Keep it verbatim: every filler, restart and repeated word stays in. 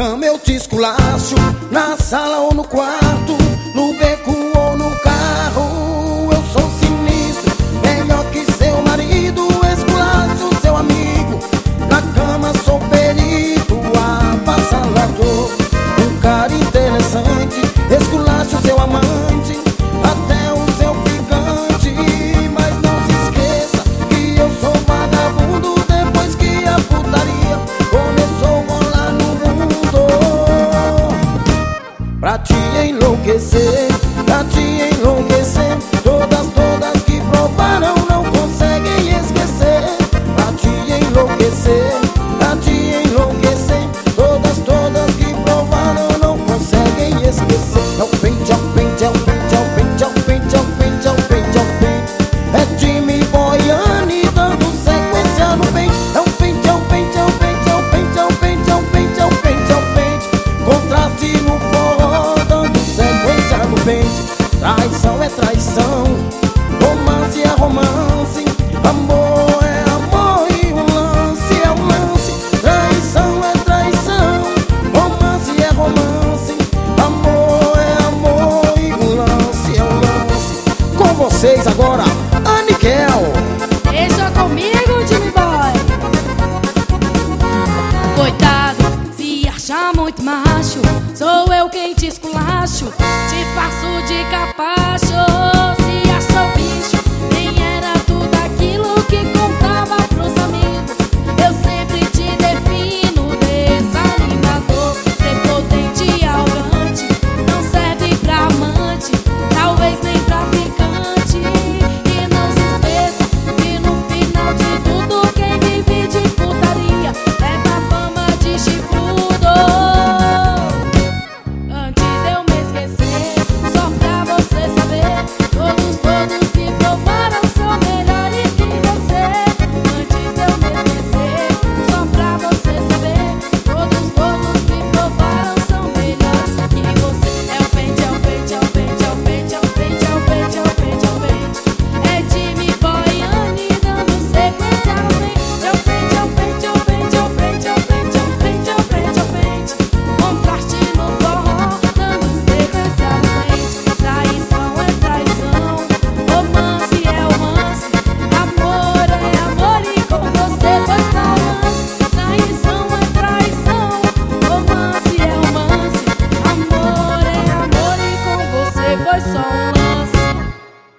cama eu te esculacho, na sala ou no quarto, no beco ou no carro. Eu sou sinistro, melhor que seu marido. Esculacho seu amigo, na cama sou perito, avassalador. Um cara interessante, esculacho seu amante, até o seu ficante. Mas não se esqueça que eu sou vagabundo. Depois que a putaria começou a rolar no mundo, pra te enlouquecer, pra te enlouquecer. Todas, todas que provaram não conseguem esquecer, pra te enlouquecer.